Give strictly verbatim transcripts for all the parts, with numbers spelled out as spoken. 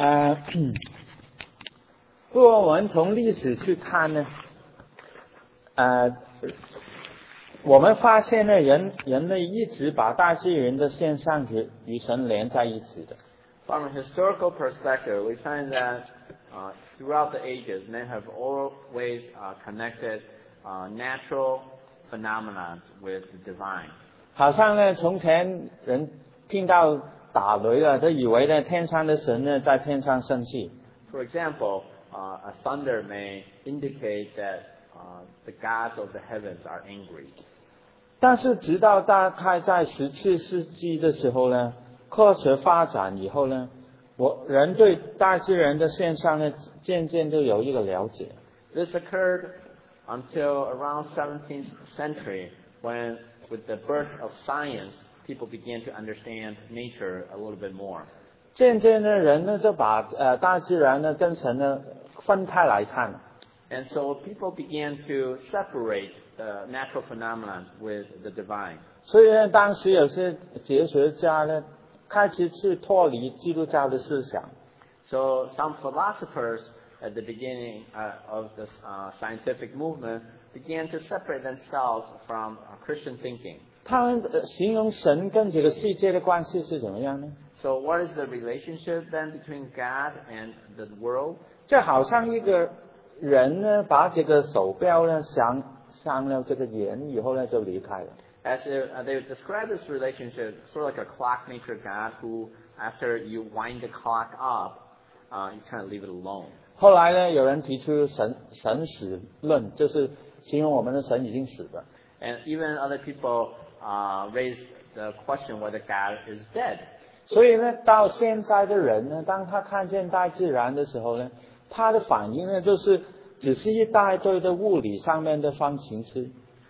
呃，不过我们从历史去看呢，呃，我们发现呢，人人类一直把大自然的现象与与神连在一起的。 From a historical perspective, we find that uh, throughout the ages, men have always uh, connected uh, natural phenomena with the divine. 好像呢，从前人听到打雷了，都以为呢天上的神呢在天上生气。 For example, uh, a thunder may indicate that uh, the gods of the heavens are angry. 但是直到大概在十七世纪的时候呢，科学发展以后呢，我人对大自然的现象呢，渐渐都有一个了解。 This occurred until around seventeenth century, when, with the birth of science, people began to understand nature a little bit more. 渐渐的，人呢就把呃大自然呢跟神呢分开来看。 And so people began to separate the natural phenomena with the divine. 所以呢，当时有些哲学家呢，开始去脱离基督教的思想。 So some philosophers at the beginning uh, of this uh, scientific movement began to separate themselves from uh, Christian thinking. 他们形容神跟这个世界的关系是怎么样呢？ So what is the relationship then between God and the world? 就好像一个人呢，把这个手表呢镶镶了这个眼以后呢，就离开了。 As if, uh, they would describe this relationship sort of like a clockmaker God who, after you wind the clock up, uh, you kind of leave it alone. 后来呢，有人提出神神死论，就是形容我们的神已经死了。 And even other people uh, raised the question whether God is dead. 所以呢，到现在的人呢，当他看见大自然的时候呢，他的反应呢，就是只是一大堆的物理上面的方程式。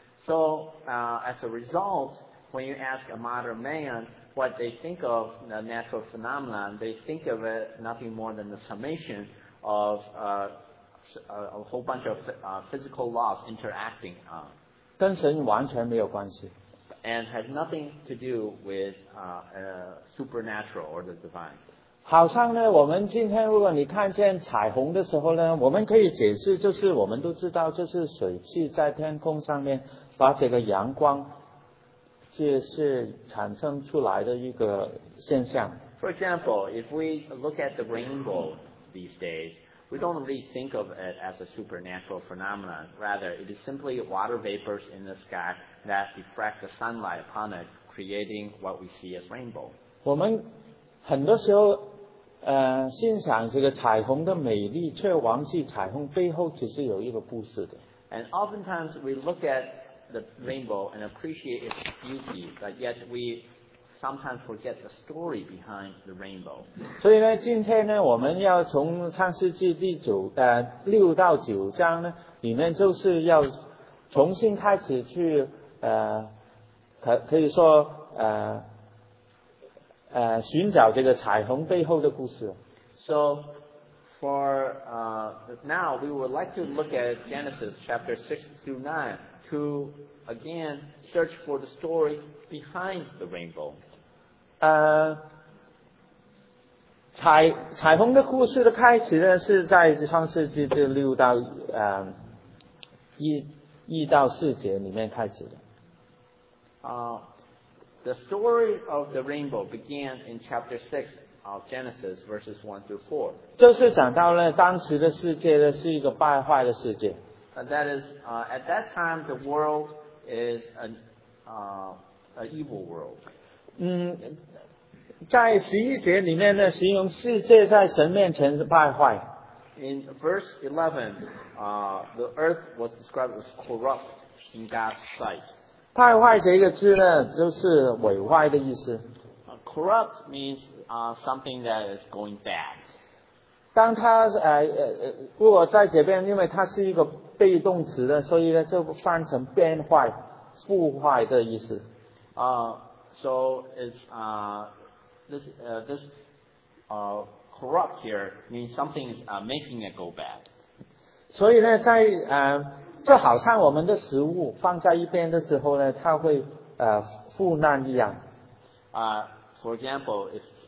So, uh, as a result, when you ask a modern man what they think of the natural phenomenon, they think of it nothing more than the summation of uh, a whole bunch of uh, physical laws interacting, uh, 跟神完全没有关系。 and has nothing to do with uh, uh, supernatural or the divine. 好像呢，我们今天如果你看见彩虹的时候呢，我们可以解释，就是我们都知道，就是水汽在天空上面把这个阳光，这是产生出来的一个现象。 For example, if we look at the rainbow these days, we don't really think of it as a supernatural phenomenon. Rather, it is simply water vapors in the sky that refract the sunlight upon it, creating what we see as rainbow. 我们很多时候，呃，欣赏这个彩虹的美丽，却忘记彩虹背后其实有一个故事的。 And oftentimes we look at the rainbow and appreciate its beauty, but yet we sometimes forget the story behind the rainbow. 所以呢，今天呢，我们要从创世纪第九呃六到九章呢，里面就是要重新开始去呃，可可以说呃呃寻找这个彩虹背后的故事。 So, for uh, now, we would like to look at Genesis chapter six through nine to again search for the story behind the rainbow. 呃，彩彩虹的故事的开始呢，是在创世纪的六到呃一一到四节里面开始的。 Uh, the story of the rainbow began in chapter six of Genesis, verses one through four. 就是讲到呢，当时的世界呢是一个败坏的世界。 Uh, that is, uh, at that time, the world is an uh, an evil world. 嗯，在十一节里面呢，形容世界在神面前是败坏。 In verse eleven, uh, the earth was described as corrupt in God's sight. 败坏这个字呢，就是毁坏的意思。 Uh, corrupt means uh, something that is going bad. 当它呃呃呃，如果在这边，因为它是一个被动词的，所以呢就翻成变坏、腐坏的意思。 Uh, so it's uh, this uh, this uh, corrupt here means something is uh, making it go bad. 所以呢，在呃，就好像我们的食物放在一边的时候呢，它会呃腐烂一样。 Uh, for example, if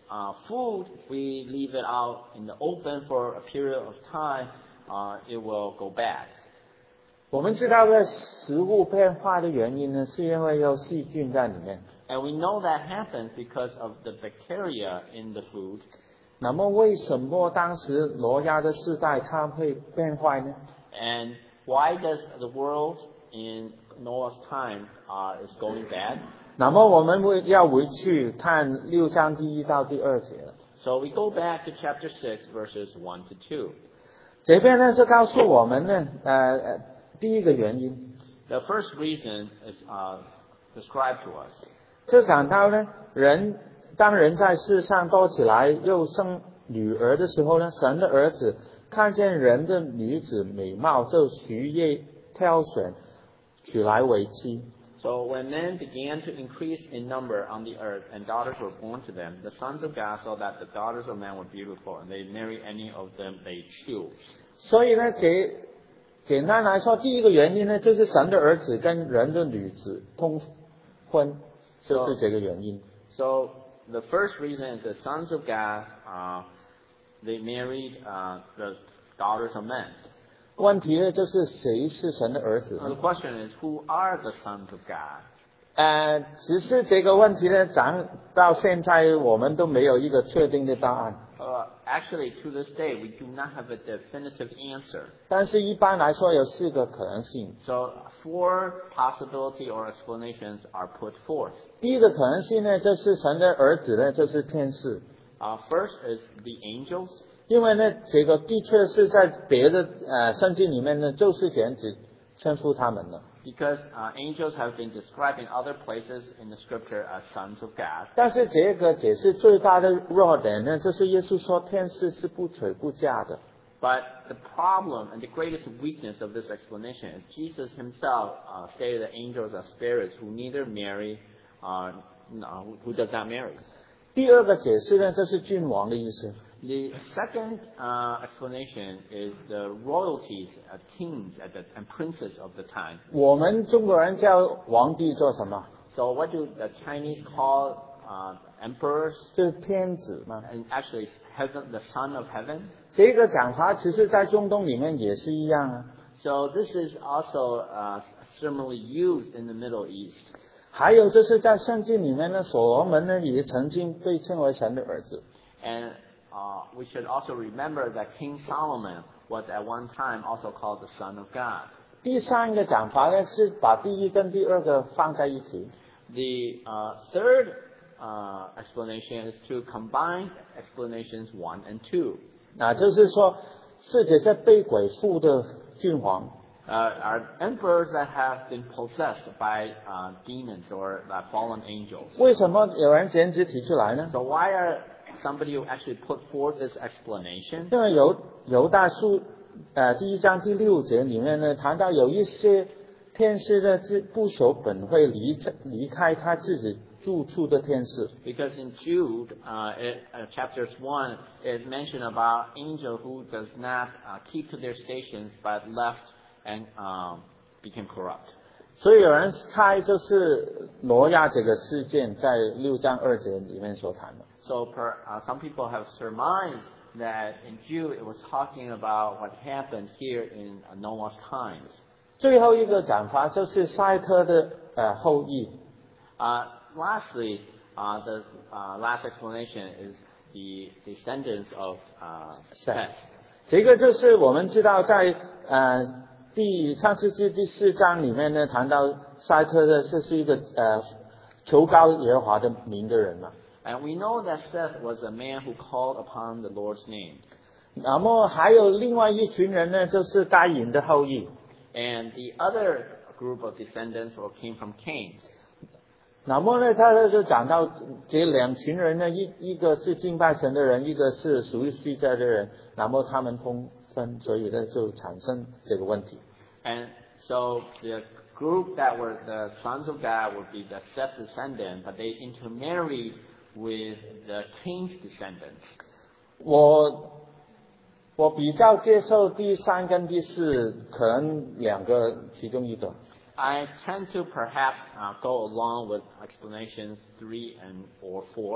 uh, food, we leave it out in the open for a period of time, uh, it will go bad. 我们知道的食物变化的原因呢，是因为有细菌在里面。 And we know that happens because of the bacteria in the food. 那么为什么当时挪亚的世代它会变坏呢？ And why does the world in Noah's time uh, is going bad? 那么我们会要回去看六章第一到第二节了。 So we go back to chapter six, verses one to two. 这边呢就告诉我们呢，呃，呃第一个原因， The first reason is uh, described to us. 就讲到呢，人当人在世上多起来又生女儿的时候呢，神的儿子看见人的女子美貌，就徐业挑选，娶来为妻。 So when men began to increase in number on the earth and daughters were born to them, the sons of God saw that the daughters of men were beautiful, and they married any of them they chose. 所以呢，简简单来说，第一个原因呢，就是神的儿子跟人的女子通婚，就是这个原因。 So the first reason is the sons of God, uh, they married uh, the daughters of men. 问题呢，就是谁是神的儿子 Now the question is, who are the sons of God? 呃，只是这个问题呢，讲到现在我们都没有一个确定的答案。 Uh, actually, to this day, we do not have a definitive answer. 但是一般来说有四个可能性。 So four possibility or explanations are put forth. 第一个可能性呢，就是神的儿子呢，就是天使。 Uh, first is the angels. 因为呢，这个的确是在别的呃圣经里面呢，就是这样子称呼他们的。 Because uh, angels have been described in other places in the scripture as sons of God. 但是这个解释最大的弱点呢，就是耶稣说天使是不娶不嫁的。 But the problem and the greatest weakness of this explanation is Jesus himself uh, stated that angels are spirits who neither marry, uh, no, who does not marry. 第二个解释呢，就是君王的意思。 The second uh, explanation is the royalties, uh, kings at the, and princes of the time. 我们中国人叫皇帝做什么？ So what do the Chinese call uh, emperors? 就是天子嘛。 And actually, heaven, the son of heaven. 这个讲法其实在中东里面也是一样啊。 So this is also uh, similarly used in the Middle East. 还有就是在圣经里面呢，所罗门呢也曾经被称为神的儿子。 And uh, we should also remember that King Solomon was at one time also called the son of God. 第三个讲法呢是把第一跟第二个放在一起。 The uh, third uh, explanation is to combine explanations one and two. 那就是说，是这些被鬼附的君王， Uh, are emperors that have been possessed by uh, demons or uh, fallen angels. 为什么有人这样子提出来呢？ So why are somebody who actually put forth this explanation? 因为犹犹大书呃第一章第六节里面呢谈到有一些天使呢自不守本会离离开他自己住处的天使。 Because in Jude, uh, it, uh, chapters one, it mentioned about angel who does not uh, keep to their stations but left and um, became corrupt. 所以有人猜就是挪亚这个事件在六章二节里面所谈的。 So per, uh, some people have surmised that in Jude it was talking about what happened here in uh, Noah's times. 最后一个讲法就是塞特的呃后裔。 Uh, lastly, uh, the uh, last explanation is the descendants of uh, Seth. 这个就是我们知道在呃第创世纪第四章里面呢谈到塞特的这是一个呃求告耶和华的名的人嘛。 And we know that Seth was a man who called upon the Lord's name. 那么还有另外一群人呢，就是该隐的后裔。 And the other group of descendants came from Cain. 那么呢，他就讲到这两群人呢，一一个是敬拜神的人，一个是属于虚假的人。那么他们通婚，所以呢就产生这个问题。 And so the group that were the sons of God would be the Seth descendant, but they intermarried with the Cain's descendants. 我我比较接受第三跟第四，可能两个其中一个。 I tend to perhaps uh, go along with explanations three and or four.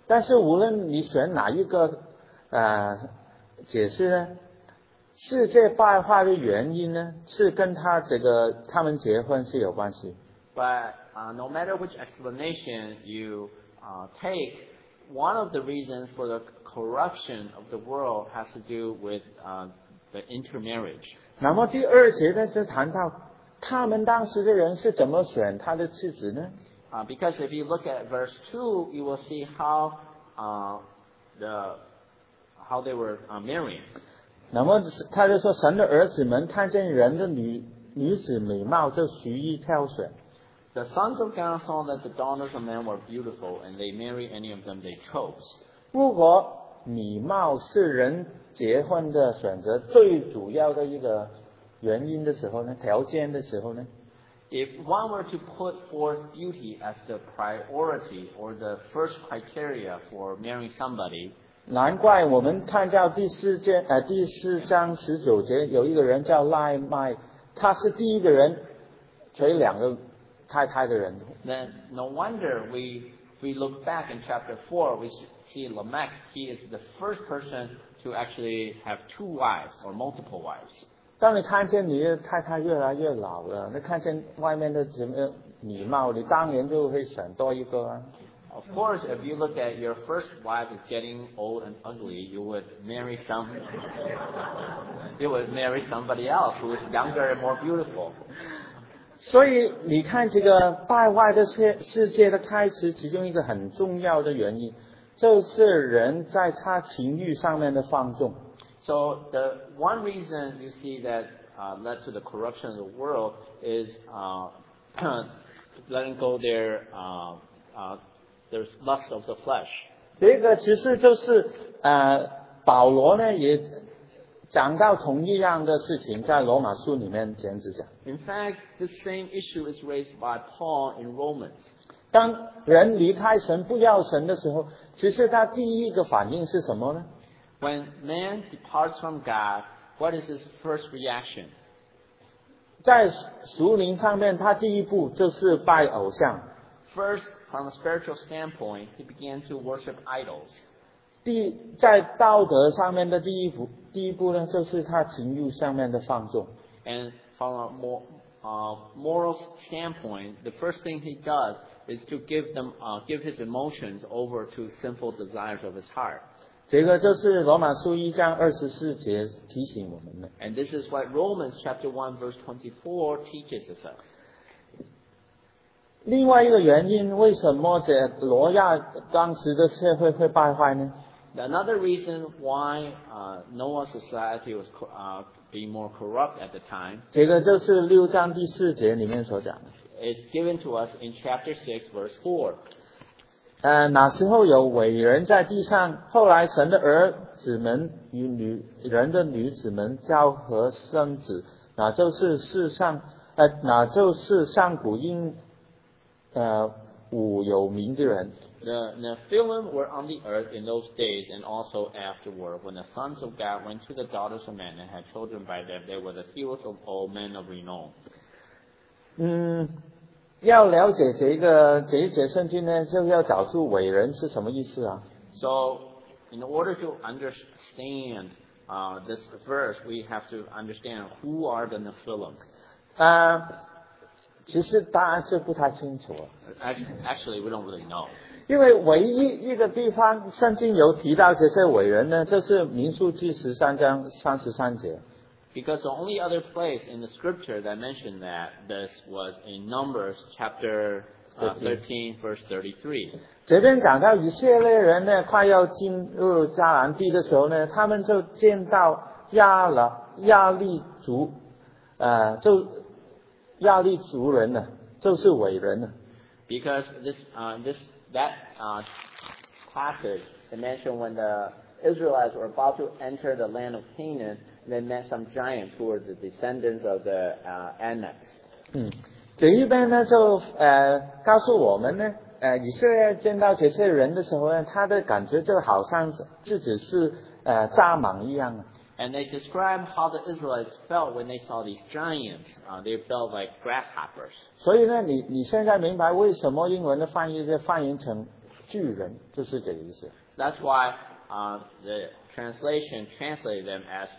但是无论你选哪一个呃解释呢，世界败坏的原因呢，是跟他这个他们结婚是有关系。 But uh, no matter which explanation you uh, take, one of the reasons for the corruption of the world has to do with uh, the intermarriage. 那么第二节呢，就谈到他们当时的人是怎么选他的妻子呢？ Uh, because if you look at verse two, you will see how uh, the how they were uh, marrying. 那么他就说，神的儿子们看见人的女女子美貌，就随意挑选。 The sons of God saw that the daughters of men were beautiful, and they married any of them they chose. 如果美貌是人结婚的选择最主要的一个原因的时候呢，条件的时候呢， If one were to put forth beauty as the priority or the first criteria for marrying somebody, 难怪我们看到第四节呃第四章十九节有一个人叫赖麦，他是第一个人娶两个太太的人。 then no wonder we we look back in chapter four, we see Lamech. He is the first person to actually have two wives or multiple wives. 当你看见你的太太越来越老了，你看见外面的什么美貌，你当然就会选多一个啊。 Of course, if you look at your first wife is getting old and ugly, you would marry some. You would marry somebody else who is younger and more beautiful. 所以你看这个败坏的世世界的开始，其中一个很重要的原因，就是人在他情欲上面的放纵。 So the one reason you see that uh, led to the corruption of the world is uh, letting go their uh, uh, their lust of the flesh. 这个其实就是呃，保罗呢也讲到同一样的事情，在罗马书里面简直讲。 In fact, this same issue is raised by Paul in Romans. 当人离开神不要神的时候，其实他第一个反应是什么呢？ When man departs from God, what is his first reaction? 在属灵上面，他第一步就是拜偶像。 First, from a spiritual standpoint, he began to worship idols. 第在道德上面的第一步，第一步呢，就是他情欲上面的放纵。 And from a more, uh, moral standpoint, the first thing he does is to give them, uh, give his emotions over to sinful desires of his heart. 这个就是罗马书一章二十四节提醒我们的。 And this is what Romans chapter one verse twenty-four teaches us. 另外一个原因，为什么这罗亚当时的社会会败坏呢？ Another reason why uh, Noah's society was uh, being more corrupt at the time 这个就是六章第四节里面所讲的。 is given to us in chapter six verse four. 呃，那时候有伟人在地上，后来神的儿子们与女人的女子们交合生子，那就是世上呃，那就是上古英呃武有名的人。 The Nephilim were on the earth in those days and also afterward. When the sons of God went to the daughters of men and had children by them, they were the heroes of all men of renown. 嗯，要了解这个这一节圣经呢，就要找出伟人是什么意思啊？ So, in order to understand uh, this verse, we have to understand who are the Nephilim. 呃，其实答案是不太清楚。 Actually, we don't really know. 因为唯一一个地方圣经有提到这些伟人呢，就是民数记十三章三十三节。 Because the only other place in the scripture that mentioned that this was in Numbers chapter uh, thirteen, verse thirty-three. 这边讲到以色列人呢，快要进入迦南地的时候呢，他们就见到亚拉亚利族，呃，就亚利族人呢，就是伟人呢。 Because this, uh, this, that uh, passage, it mentioned when the Israelites were about to enter the land of Canaan, they met some giants who were the descendants of the uh, Anakites. 嗯，这一边呢就呃告诉我们呢，呃以色列见到这些人的时候呢，他的感觉就好像自己是呃蚱蜢一样啊。 And they describe how the Israelites felt when they saw these giants. Uh, they felt like grasshoppers. 所以呢，你你现在明白为什么英文的翻译是翻译成巨人，就是这个意思。 That's why uh, the translation translated them as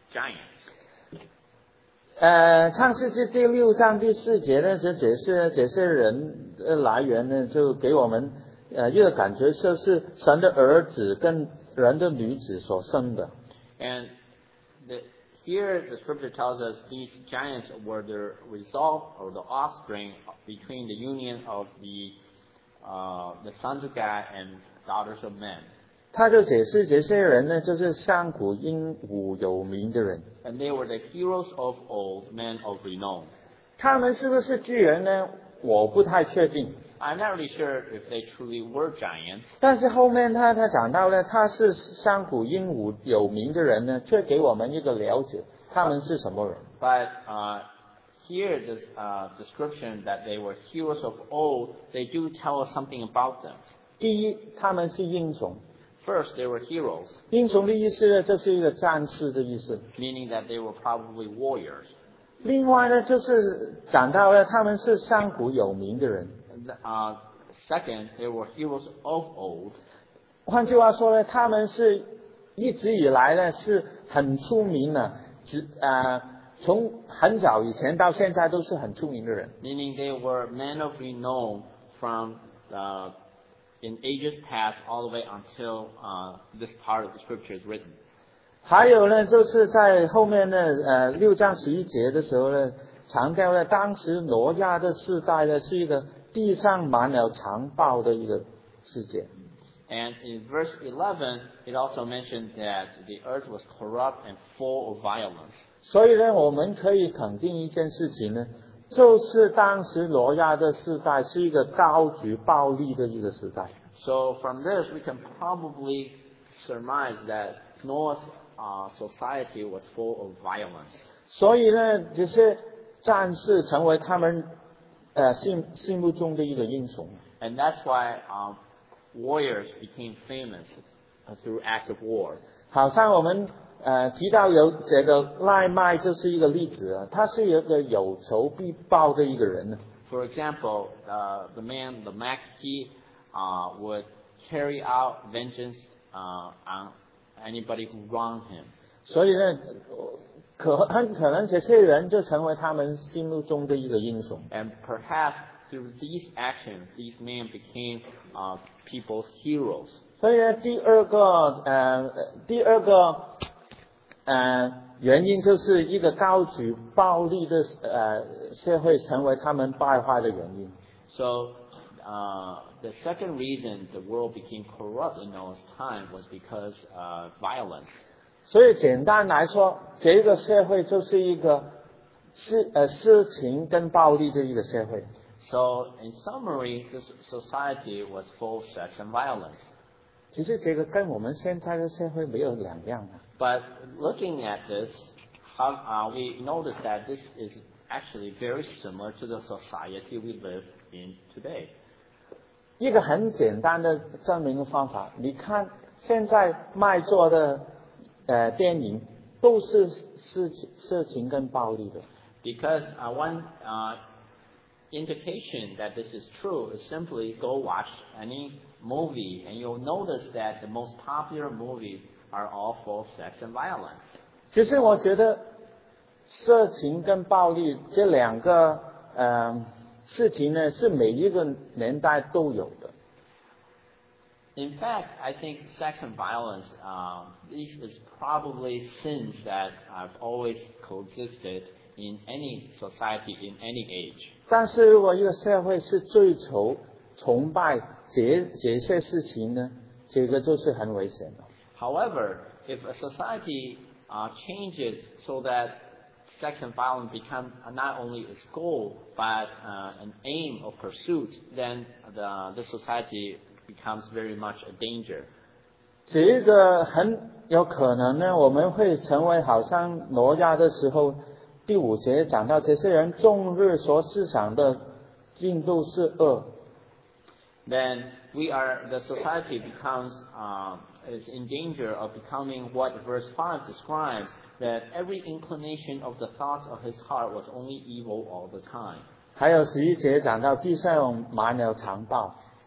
giants. 呃，创世纪第六章第四节呢，就解释这些人的来源呢，就给我们呃一个感觉，就是神的儿子跟人的女子所生的。 And the, here the scripture tells us these giants were the result or the offspring between the union of the uh, the sons of God and daughters of men. 他就解释这些人呢，就是上古英武有名的人。 And they were the heroes of old, men of renown. 他们是不是巨人呢？我不太确定。 I'm not really sure if they truly were giants. 但是后面他他讲到呢，他是上古英武有名的人呢，却给我们一个了解，他们是什么人。 But uh, here, this uh, description that they were heroes of old, they do tell us something about them. 第一，他们是英雄。 First, they were heroes. 英雄的意思呢，这是一个战士的意思。 Meaning that they were probably warriors. 另外呢，就是讲到了他们是上古有名的人。 Uh, second, they were heroes of old. 换句话说呢，他们是一直以来呢是很出名的，只呃从很早以前到现在都是很出名的人。 Meaning they were men of renown from uh, in ages past all the way until uh, this part of the scripture is written. 还有呢，就是在后面呢，呃，六章十一节的时候呢，强调了当时挪亚的世代呢是一个地上满了强暴的一个世界。 And in verse eleven, it also mentioned that the earth was corrupt and full of violence. 所以呢，我们可以肯定一件事情呢，就是当时挪亚的世代是一个高举暴力的一个时代。 So from this, we can probably surmise that Noah's uh, society was full of violence. 所以呢，这些战士成为他们呃心心目中的一个英雄。 And that's why um, warriors became famous through acts of war. 好像我们呃提到有这个赖麦就是一个例子啊，他是一个有仇必报的一个人呢。 For example, uh, the man, the Mac, he uh, would carry out vengeance uh, on anybody who wronged him. 所以呢，可很可能这些人就成为他们心目中的一个英雄。 And perhaps through these actions, these men became uh, people's heroes. 所以呢，第二个呃第二个呃原因就是一个高举暴力的呃社会成为他们败坏的原因。 So uh, the second reason the world became corrupt in Noah's time was because uh, violence. 所以简单来说，这个社会就是一个是呃色情跟暴力的一个社会。 So in summary, this society was full of sex and violence. 其实这个跟我们现在的社会没有两样啊。 But looking at this, how, uh, we notice that this is actually very similar to the society we live in today. 一个很简单的证明的方法，你看现在卖座的呃电影都是色情、色情跟暴力的。 Because uh, one uh, indication that this is true is simply go watch any movie and you'll notice that the most popular movies are all full of sex and violence. 其实我觉得色情跟暴力这两个呃事情呢，是每一个年代都有的。 In fact, I think sex and violence, uh, these is probably sins that have always coexisted in any society, in any age. 但是如果一个社会是追求、崇拜这这些事情呢，这个就是很危险的。 However, if a society uh, changes so that sex and violence become not only its goal but uh, an aim of pursuit, then the, the society becomes very much a danger. 这个很有可能呢，我们会成为好像挪亚的时候，第五节讲到这些人终日所思想的进度是恶。 Then we are the society becomes um, is in danger of becoming what verse five describes, that every inclination of the thoughts of his heart was only evil all the time. 还有十一节讲到地上满了强暴。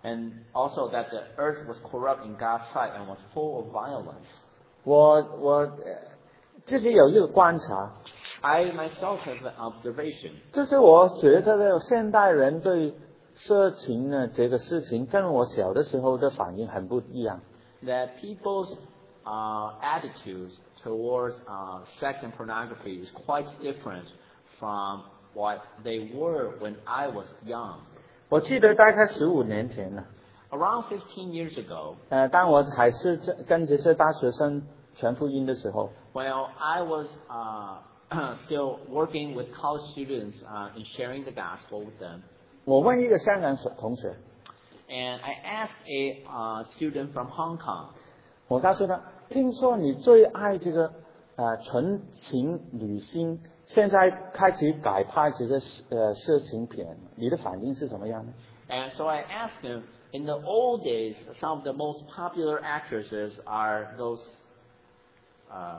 and also that the earth was corrupt in God's sight and was full of violence. 我我呃自己有一个观察， I myself have an observation 就是我觉得呢，现代人对色情呢这个事情跟我小的时候的反应很不一样。 that people's uh, attitudes towards uh, sex and pornography is quite different from what they were when I was young. 我记得大概十五年前呢， Around fifteen years ago, 呃，当我还是跟这些大学生传福音的时候， while I was uh, still working with college students uh, in sharing the gospel with them, 我问一个香港同学， and I asked a uh, student from Hong Kong, 我告诉他，听说你最爱这个呃纯情女星，现在开始改拍这些呃色情片，你的反应是什么样呢？ and so I asked him, in the old days, some of the most popular actresses are those uh,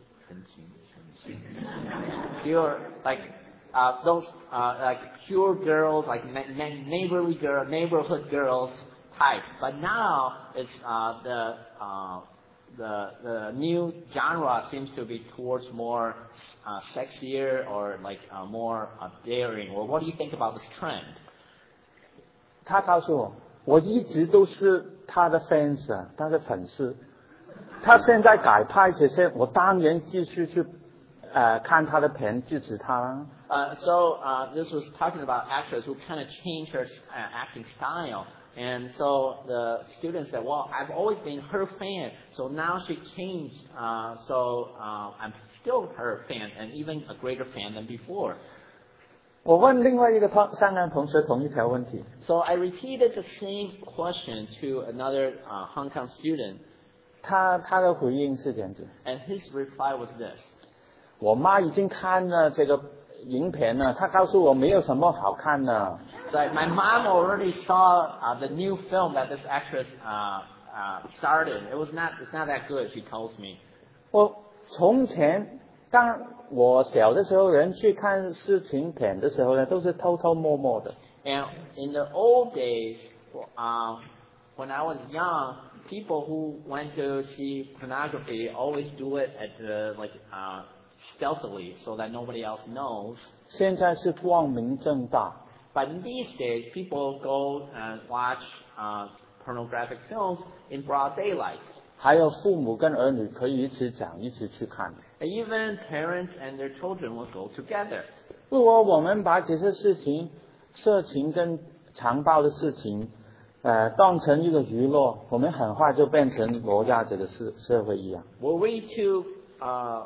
pure, like uh, those uh, like pure girls, like na- na- neighborly girl, neighborhood girls type. But now it's uh, the uh, the the new genre seems to be towards more uh, sexier or like uh, more uh, daring. Well, what do you think about this trend? 他告诉我，我一直都是他的 fans 啊，他的粉丝。他现在改拍这些，我当然继续去呃看他的片，支持他啦。 Uh, so uh, this was talking about actors who kind of changed her uh, acting style. And so the student said, well, I've always been her fan, so now she changed, uh, so uh, I'm still her fan, and even a greater fan than before. 我问另外一个同香港同学同一条问题， So I repeated the same question to another uh, Hong Kong student, 他他的回应是这样子： and his reply was this. 我妈已经看了这个影片了，她告诉我没有什么好看的。 So my mom already saw uh, the new film that this actress uh, uh, started. It was not, it's not that good, she tells me. 我从前当我小的时候，人去看色情片的时候呢，都是偷偷摸摸的。 And in the old days, um, when I was young, people who went to see pornography always do it at the, like uh, stealthily, so that nobody else knows. 现在是光明正大。 But in these days, people go and watch uh, pornographic films in broad daylight. 还有父母跟儿女可以一起讲，一起去看。 And even parents and their children will go together. 如果我们把这些事情、色情跟强暴的事情，呃，当成一个娱乐，我们很快就变成罗亚这个社社会一样。 Were we to uh,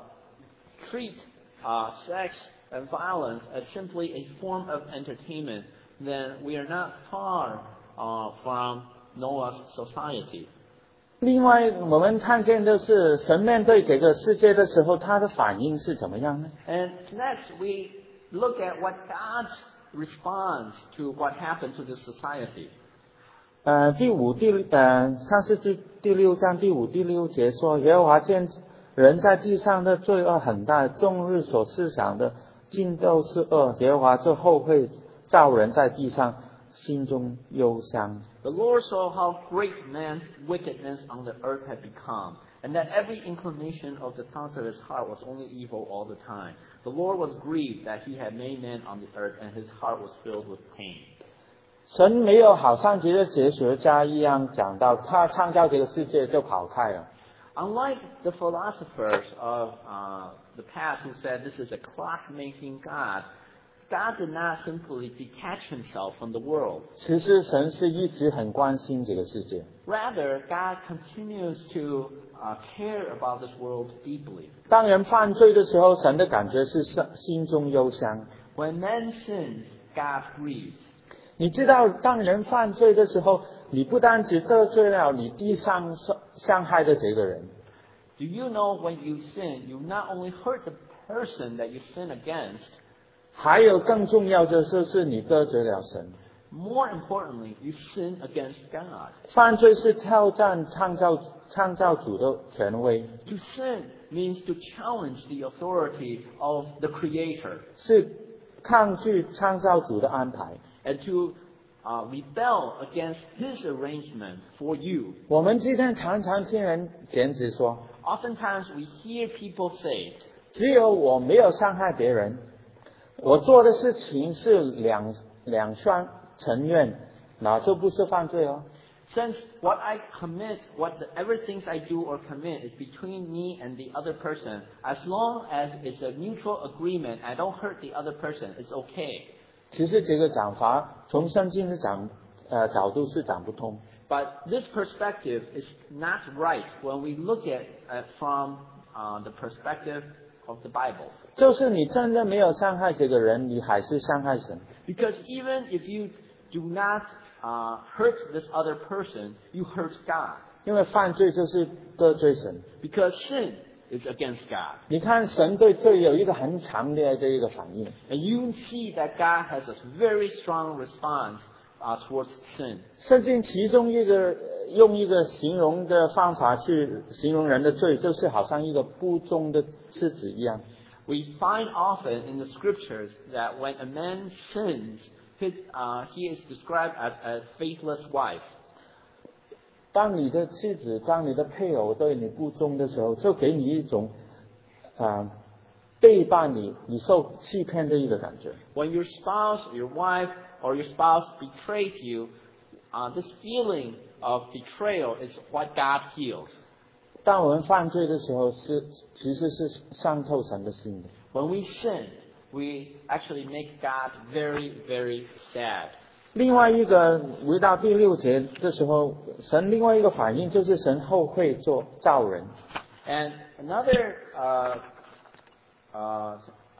treat uh, sex and violence as simply a form of entertainment, then we are not far uh, from Noah's society. 另外，我们看见的是神面对这个世界的时候，他的反应是怎么样呢？ And next, we look at what God's response to what happened to the society. 呃，第五、第呃，上世纪第六章第五、第六节说，耶和华见人在地上的罪恶很大，终日所思想的尽都是恶，耶和华就后会造人在地上，心中忧伤。 The Lord saw how great man's wickedness on the earth had become, and that every inclination of the thoughts of his heart was only evil all the time. The Lord was grieved that he had made man on the earth, and his heart was filled with pain. 神没有好像这些哲学家一样讲到，他创造这个世界就跑开了。 Unlike the philosophers of uh, the past who said this is a clock-making God, God did not simply detach himself from the world. 其实神是一直很关心这个世界。 Rather, God continues to uh, care about this world deeply. 当人犯罪的时候，神的感觉是心中忧伤。 When man sins, God grieves. 你知道，当人犯罪的时候，你不单只得罪了你地上伤害的这个人。 Do you know when you sin, you not only hurt the person that you sin against, 还有更重要的就是你得罪了神。 more importantly, you sin against God. 犯罪是挑战创造创造主的权威， To sin means to challenge the authority of the Creator, 是抗拒创造主的安排。 and to uh, rebel against His arrangement for you. 我们今天常常听人简直说， Oftentimes we hear people say, 只有我没有伤害别人，我做的事情是两两双成愿，那就不是犯罪哦。 since what I commit, whatever things I do or commit is between me and the other person, as long as it's a mutual agreement, I don't hurt the other person, it's okay. 其实这个讲法从圣经的讲呃角度是讲不通。 But this perspective is not right when we look at it from uh, the perspective of the Bible. 就是你真的没有伤害这个人，你还是伤害神。 Because even if you do not uh, hurt this other person, you hurt God. 因为犯罪就是得罪神。 Because sin is against God. 你看神对罪有一个很强烈的一个反应。 And you see that God has a very strong response uh, towards sin. 圣经其中一个用一个形容的方法去形容人的罪，就是好像一个不忠的妻子一样。 We find often in the scriptures that when a man sins, his, uh, he is described as a faithless wife. 当你的妻子、当你的配偶对你不忠的时候，就给你一种啊、呃、背叛你、你受欺骗的一个感觉。 When your spouse, your wife, or your spouse betrays you, uh, this feeling of betrayal is what God feels. 当我们犯罪的时候，是其实是伤透神的心的。 When we sin, we actually make God very, very sad. 另外一个，回到第六节的时候，神另外一个反应就是神后悔做造人。 And another, uh, uh,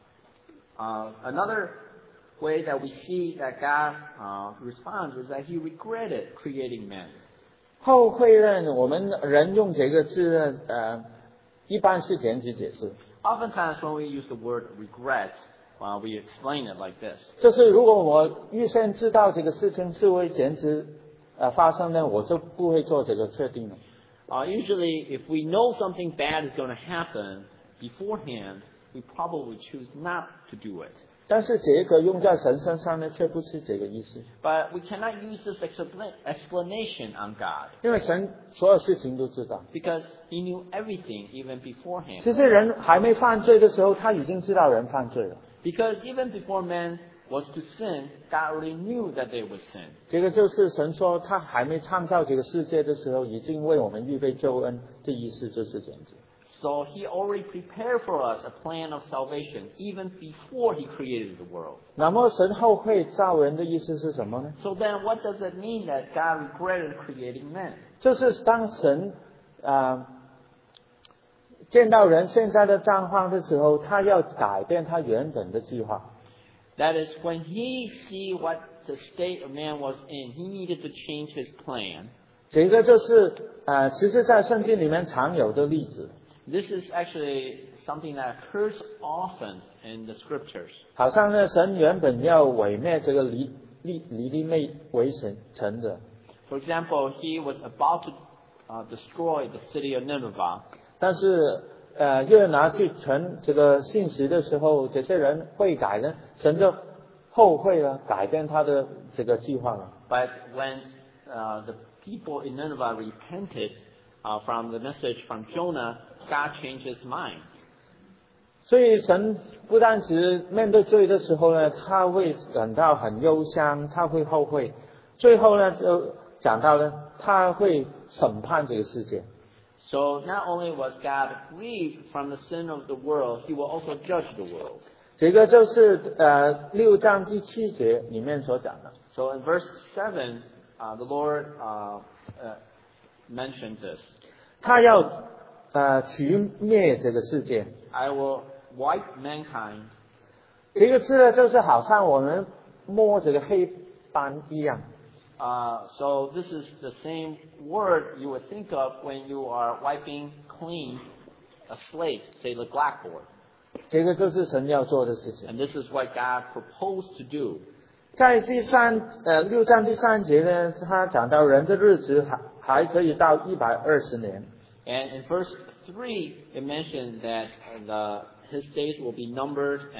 uh, another way that we see that God uh, responds is that He regretted creating man. 后悔呢，我们人用这个字呢，呃，一般是简直解释， Oftentimes when we use the word regret, uh, we explain it like this. 就是如果我预先知道这个事情是会简直呃发生呢，我就不会做这个确定了。 Uh, usually, if we know something bad is going to happen beforehand, we probably choose not to do it. 但是这个用在神身上呢，却不是这个意思， But we cannot use this expla- explanation on God 因为神所有事情都知道。 because He knew everything even beforehand. 其实人还没犯罪的时候，他已经知道人犯罪了。 Because even before man was to sin, God already knew that they would sin. 这个就是神说他还没创造这个世界的时候，已经为我们预备救恩的意思，就是这样子。 So He already prepared for us a plan of salvation even before He created the world. 那么神后悔造人的意思是什么呢？ So then what does it mean that God regretted creating man? 就是当神啊、呃、见到人现在的状况的时候，他要改变他原本的计划。 That is, when He see what the state of man was in, He needed to change His plan. 这个就是呃，其实在圣经里面常有的例子， This is actually something that occurs often in the scriptures. 好像呢，神原本要毁灭这个尼尼尼尼微为神城的， For example, He was about to uh, destroy the city of Nineveh. 但是呃，约拿去传这个信息的时候，这些人会改呢，神就后悔了，改变他的这个计划了。 But when uh, the people in Nineveh repented uh, from the message from Jonah, God changed His mind. 所以神不但只面对罪的时候呢，他会感到很忧伤，他会后悔，最后呢就讲到呢，他会审判这个世界。 So not only was God grieved from the sin of the world, He will also judge the world. 这个就是呃六章第七节里面所讲的。 So in verse seven, uh, the Lord uh, uh, mentioned this. 他要呃除灭这个世界。 I will wipe mankind. 这个字呢，就是好像我们摸这个黑斑一样。 Uh, so this is the same word you would think of when you are wiping clean a slate, say the blackboard. 这个就是神要做的事情。 And this is what God proposed to do. 在第三呃六章第三节呢，他讲到人的日子还还可以到一百二十年。 And in verse three, it mentioned that the, his days will be numbered and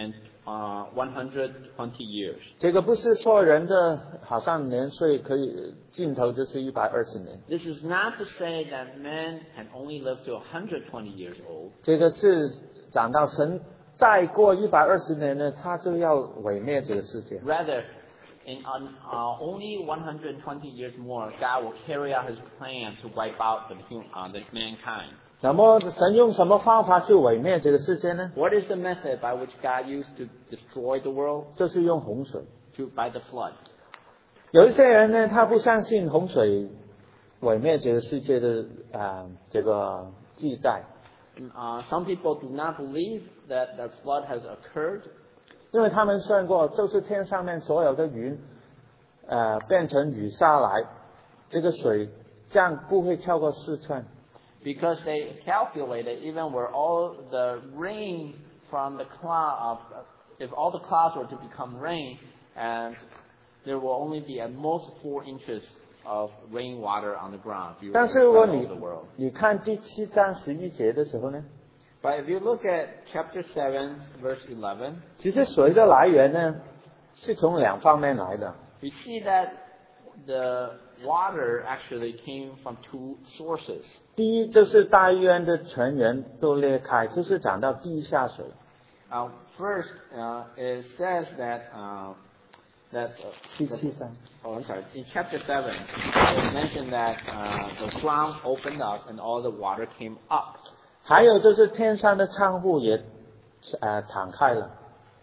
uh, one hundred twenty years. 这个不是说人的好像年岁可以尽头就是一百二十年， This is not to say that men can only live to one hundred twenty years old. 这个是讲到神再过一百二十年呢，他就要毁灭这个世界。 Rather, in uh, uh, only one hundred twenty years more, God will carry out His plan to wipe out the, hum- uh, the mankind. 那么神用什么方法去毁灭这个世界呢？ What is the method by which God used to destroy the world? 就是用洪水。 To, by the flood. 有一些人呢，他不相信洪水毁灭这个世界的啊、呃、这个记载， Uh, some people do not believe that the flood has occurred 因为他们算过，就是天上面所有的云，呃，变成雨下来，这个水降不会超过四寸。 because they calculated even where all the rain from the cloud, uh, if all the clouds were to become rain, and there will only be at most four inches of rainwater on the ground. If you 但是如果 spread 你 over the world. 你看第七章十一节的时候呢， But if you look at chapter seven, verse eleven, 其实水的来源呢是从两方面来的。 we see that the water actually came from two sources. 第一就是大渊的泉源都裂开，就是讲到地下水。 Uh, first, uh, it says that uh, that uh, 第七章。 oh, I'm sorry. In chapter seven, it mentioned that uh, the ground opened up and all the water came up. 还有就是天上的窗户也呃敞开了。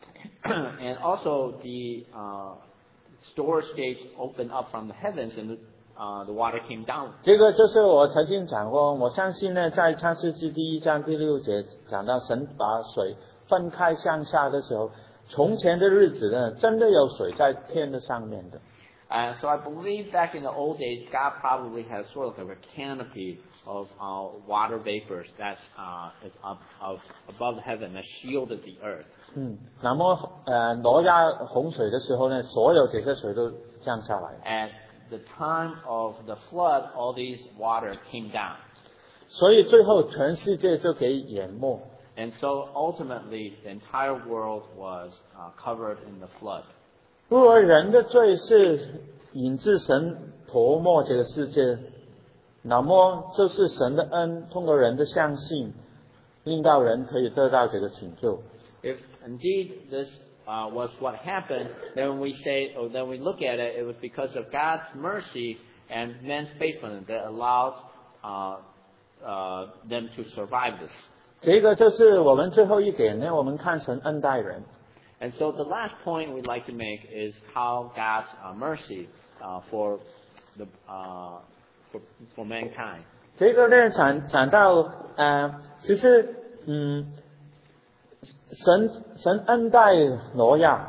And also the uh, storage gates opened up from the heavens and the, uh, the water came down. 这个就是我曾经讲过，我相信呢，在创世纪第一章第六节讲到神把水分开向下的时候，从前的日子呢，真的有水在天的上面的。 Uh, so I believe back in the old days, God probably has sort of like a canopy of uh, water vapors that's uh, is up of above heaven that shielded the earth. 嗯，那么呃，挪亚洪水的时候呢，所有这些水都降下来， At the time of the flood, all these water came down. 所以最后全世界就给淹没。 And so ultimately, the entire world was uh, covered in the flood. 如果人的罪是引致神涂抹这个世界，那么就是神的恩，通过人的相信，令到人可以得到这个拯救。 If indeed this uh, was what happened, then we say, or then we look at it, it was because of God's mercy and men's faithfulness that allowed uh, uh, them to survive this. 这个就是我们最后一点呢，我们看神恩待人。 And so the last point we'd like to make is how God's uh, mercy uh, for the uh, for for mankind. 这个呢，讲讲到呃，其实嗯，神神恩待挪亚，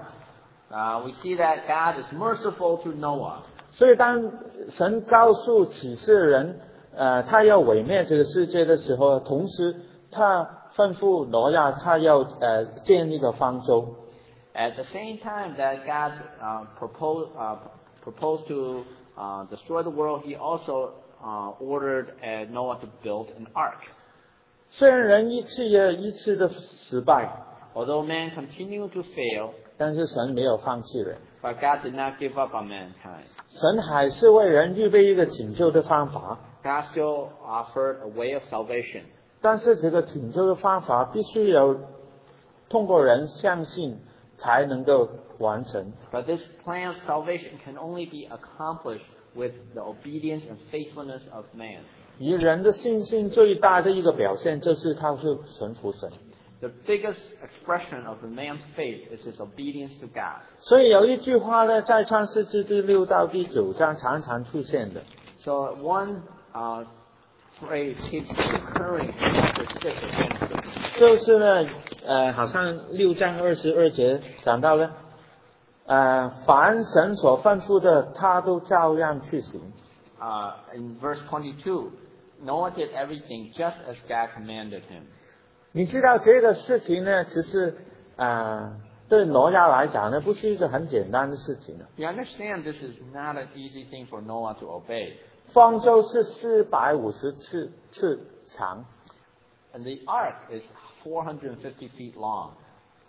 Uh, we see that God is merciful to Noah. 所以当神告诉启示人，呃，他要毁灭这个世界的时候，同时他吩咐挪亚，他要呃建一个方舟。 At the same time that God uh, proposed uh, proposed to uh, destroy the world, He also uh, ordered uh, Noah to build an ark. 虽然人一次又一次的失败， Although man continued to fail, 但是神没有放弃人， but God did not give up on mankind. 神还是为人预备一个拯救的方法。 God still offered a way of salvation. 但是这个拯救的方法必须有通过人相信才能够完成。 But this plan of salvation can only be accomplished with the obedience and faithfulness of man. 以人的信心最大的一个表现就是他是顺服神。 The biggest expression of the man's faith is his obedience to God. 所以有一句话呢，在创世纪第六到第九章常常出现的， So one uh, phrase keeps recurring in chapter six of Genesis. 就是呢，呃，好像六章二十二节讲到呢，呃，凡神所吩咐的，他都照样去行。 Uh, in verse twenty-two, Noah did everything just as God commanded him. 你知道这个事情呢，其实啊、呃，对挪亚来讲呢，不是一个很简单的事情。 You understand this is not an easy thing for Noah to obey. 方舟是四百五十次次长， And the ark is four hundred fifty feet long.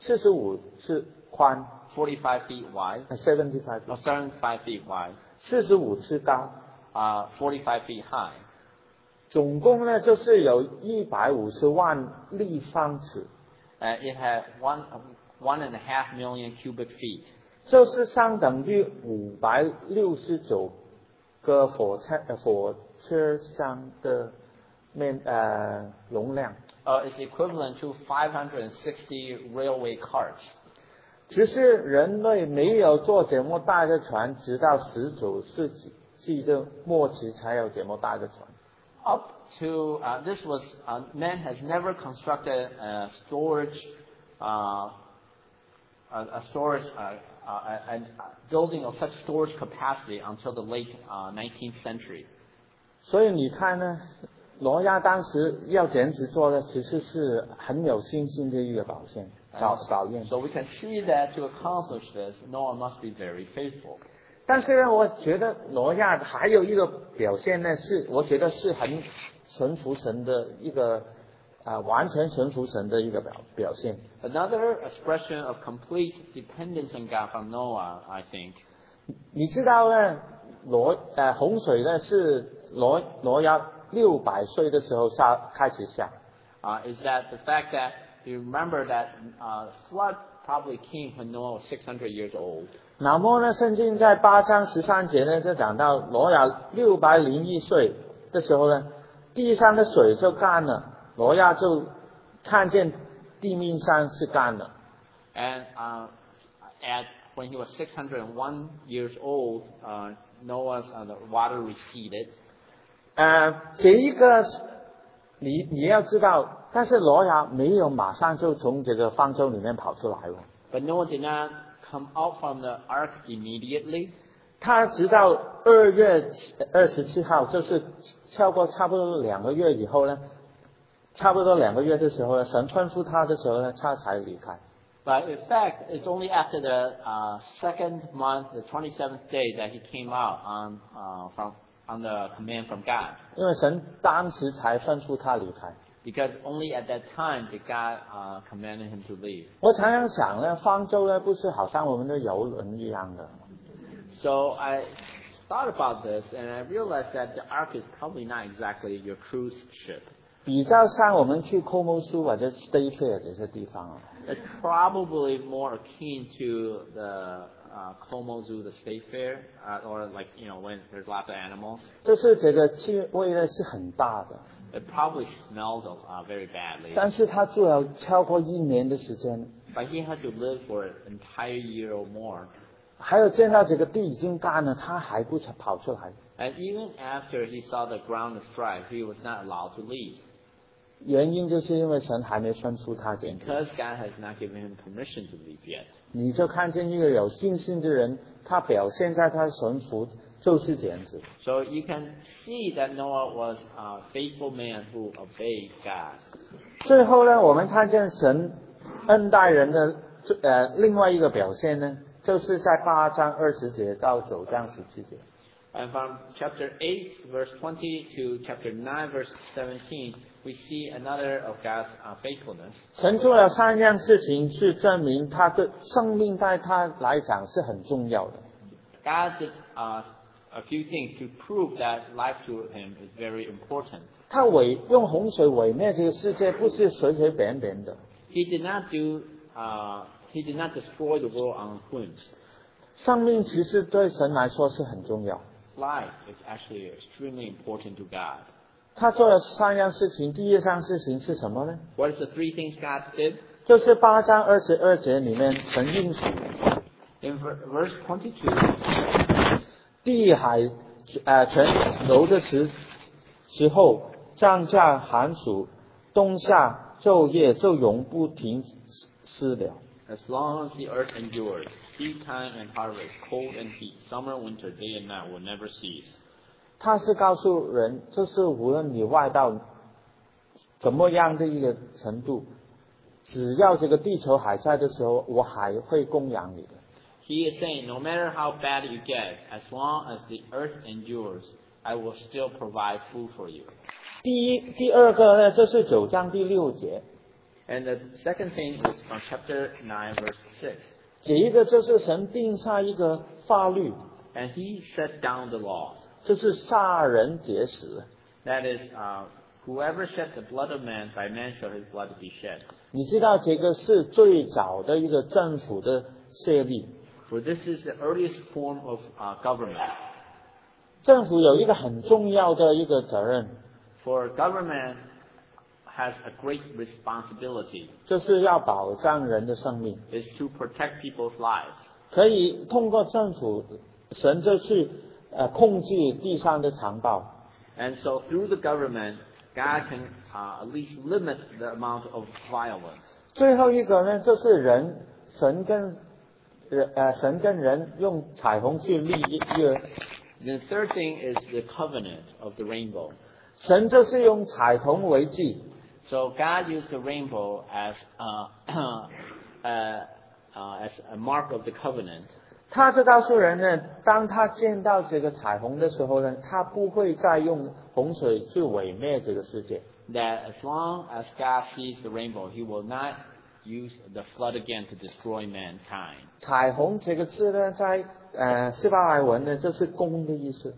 四十五次宽 forty-five feet wide, ，seventy five or seventy-five feet wide, 四十五次高， uh, forty-five feet high. 总共呢就是有一百五十万立方尺， Uh, it had one one and a half million cubic feet. 就是相等于五百六十九个火车呃火车厢的面呃容量。 Uh, it's equivalent to five hundred sixty railway carts. 其实人类没有做这么大的船，直到十九世纪的末期才有这么大的船。 Up to uh, this was uh, man has never constructed a storage, uh, a, a storage, uh, uh, a, a building of such storage capacity until the late uh, nineteenth century. 所以你看呢，挪亚当时要这样子做的，其实是很有信心的一个表现，表表现。 So we can see that to accomplish this, Noah must be very faithful. 但是呢，我觉得挪亚还有一个表现呢，是我觉得是很顺服神的一个啊、呃，完全顺服神的一个表表现。 Another expression of complete dependence on God from Noah, I think. 你知道呢，挪呃洪水呢是挪挪亚六百岁的时候下开始下。 Uh, is that the fact that you remember that uh, flood probably came when Noah was six hundred years old. 那么呢，圣经在八章十三节呢就讲到挪亚六百零一岁的时候呢，地上的水就干了，挪亚就看见地面上是干了。 And uh, at when he was six hundred one years old, uh, Noah's uh, the water receded. 呃，这一个你你要知道，但是挪亚没有马上就从这个方舟里面跑出来了。 But Noah did not come out from the ark immediately. 他直到二月二十七号，就是超过差不多两个月以后呢，差不多两个月的时候呢，神吩咐他的时候呢，他才离开。 But in fact, it's only after the uh, second month, the twenty-seventh day, that he came out on uh, from on the command from God. 因为神当时才吩咐他离开。 Because only at that time did God uh, commanded him to leave. 我常常想呢，方舟呢不是好像我们的游轮一样的。 So I thought about this, and I realized that the ark is probably not exactly your cruise ship. 比较像我们去 Komosu 或者 Stay Fair 这些地方啊。 It's probably more akin to the uh, Como Zoo, the State Fair, uh, or like, you know, when there's lots of animals. 就是这个气味呢是很大的， It probably smelled uh, very badly. 但是他住了超过一年的时间， But he had to live for an entire year or more. 还有见到这个地已经干了，他还不跑出来。 And even after he saw the ground is dry, he was not allowed to leave. 原因就是因为神还没吩咐他这样。 Because God has not given him permission to leave yet. 你就看见一个有信心的人，他表现在他顺服就是这样子。 So you can see that Noah was a faithful man who obeyed God. 最后呢，我们看见神恩待人的呃另外一个表现呢，就是在八章二十节到九章十七节。 And from chapter eight, verse twenty, to chapter nine, verse seventeen, we see another of God's uh, faithfulness. 神做了三样事情，去证明他的生命对他来讲是很重要的。 God did uh, a few things to prove that life to him is very important. 他毁用洪水毁灭这个世界，不是随随便便的。 He did not do, uh, he did not destroy the world on whim. 生命其实对神来说是很重要。 Life is actually extremely important to God. 他做了三样事情，第一项事情是什么呢？ What is the three things God did? 就是八章二十二节里面神应许， In ver- verse twenty-two, 地海呃全流的时时候，降下寒暑，冬夏昼夜就永不停息了。 as long as the earth endures, seed time and harvest, cold and heat, summer, winter, day and night will never cease. 他是告诉人，就是无论你外到怎么样的一个程度，只要这个地球还在的时候，我还会供养你的。 He is saying, no matter how bad you get, as long as the earth endures, I will still provide food for you. 第一、第二个呢，这是九章第六节。 And the second thing is from chapter nine, verse six. 第一个就是神定下一个法律， And he set down the law. 就是杀人劫死。 That is, uh, whoever sheds the blood of man, by man shall his blood be shed. 你知道这个是最早的一个政府的设立。 For this is the earliest form of uh, government. 政府有一个很重要的一个责任， For government has a great responsibility, 就是要保障人的生命。 is to protect people's lives. 可以通过政府，神就去呃控制地上的残暴。 And so through the government, God can uh, at least limit the amount of violence. 最后一个呢，就是人，神跟人呃神跟人用彩虹去立约。 The third thing is the covenant of the rainbow. 神就是用彩虹为记， So God used the rainbow as uh, uh, uh, as a mark of the covenant. 他就告诉人呢，当他见到这个彩虹的时候呢，他不会再用洪水去毁灭这个世界。 That as long as God sees the rainbow, He will not use the flood again to destroy mankind. 彩虹这个字呢，在呃希伯来文呢，就是公的意思。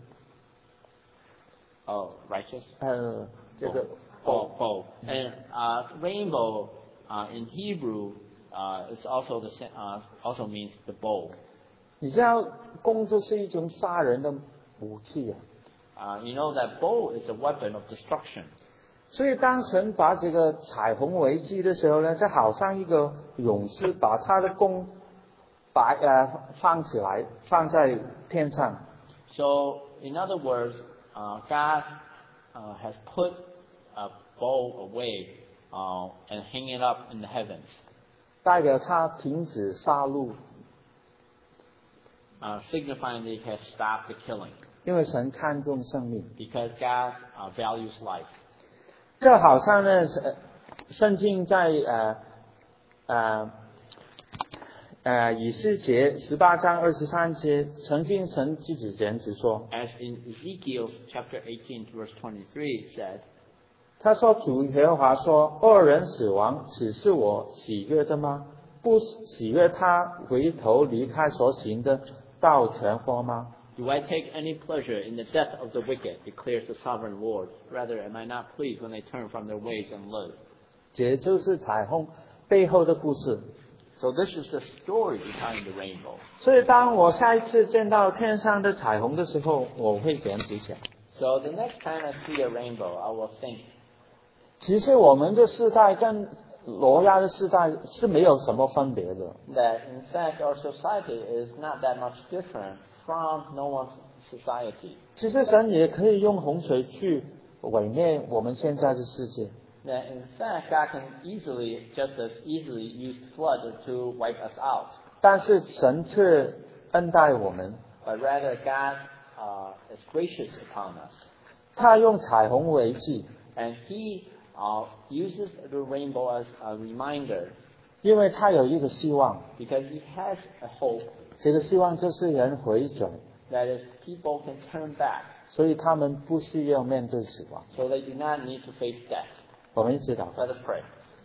Oh, righteous. 呃，这个 bow, bow. And uh, rainbow uh, in Hebrew uh, it's also the sa- uh, also means the bow. 你知道弓就是一种杀人的武器啊。 Uh, you know that bow is a weapon of destruction. 所以当神把这个彩虹为记的时候呢，就好像一个勇士把他的弓摆呃放起来，放在天上。 So, in other words, uh, God uh, has put a bow away uh, and hang it up in the heavens, 代表他停止杀戮， uh, signifying that He has stopped the killing, 因为神看重生命。 because God uh, values life. 这好像呢，呃圣经在呃呃呃以斯结十八章二十三节，曾经神自己这样子说， As in Ezekiel chapter eighteen, verse twenty-three, it said, 他说主耶和华说，恶人死亡，此是我喜悦的吗？不喜悦他回头离开所行的道全活吗？ Do I take any pleasure in the death of the wicked, declares the sovereign Lord? Rather, am I not pleased when they turn from their ways and live? 这就是彩虹背后的故事。 So this is the story behind the rainbow. 所以当我下一次见到天上的彩虹的时候，我会这样子想。 So the next time I see a rainbow, I will think, 其实我们的世代跟挪亚的世代是没有什么分别的。 that in fact our society is not that much different from Noah's society. 其实神也可以用洪水去毁灭我们现在的世界， That in fact God can easily, just as easily use flood to wipe us out. 但是神却恩待我们， But rather God uh, is gracious upon us. 他用彩虹为记， And He uh, uses the rainbow as a reminder 因为他有一个希望， because He has a hope 这个希望就是人回转， that is people can turn back 所以他们不需要面对死亡。 so they do not need to face death. 我们一起祷告， Let us pray.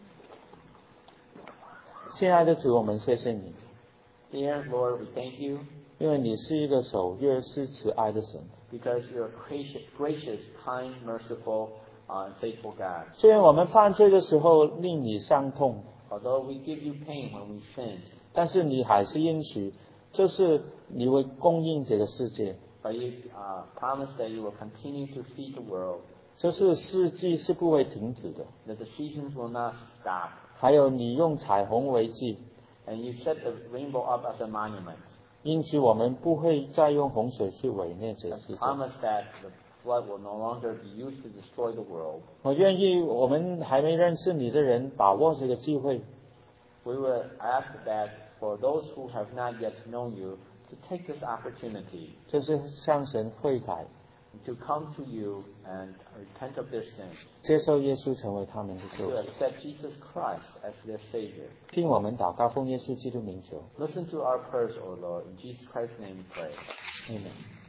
亲爱的主，我们谢谢你， Dear Lord, we thank you 因为你是一个守约是慈爱的神。 because you're a gracious, gracious kind, merciful, uh, and faithful God. 虽然我们犯罪的时候令你伤痛， Although we give you pain when we sin, 但是你还是应许，就是你会供应这个世界， but you uh, promise that you will continue to feed the world, 就是四季是不会停止的。 that the seasons will not stop. 还有你用彩虹为记， And you set the rainbow up as a monument. 因此我们不会再用洪水去毁灭这个世 And 界。 promise that the flood will no longer be used to destroy the world. 我愿意我们还没认识你的人把握这个机会， We will ask that for those who have not yet known you to take this opportunity 就是向神悔改， to come to you and repent of their sins, 接受耶稣成为他们的救 to 主。 accept Jesus Christ as their Savior. 听我们祷告，奉耶稣基督名求 Listen to our prayers, O Lord. In Jesus Christ's name we pray. ，Amen。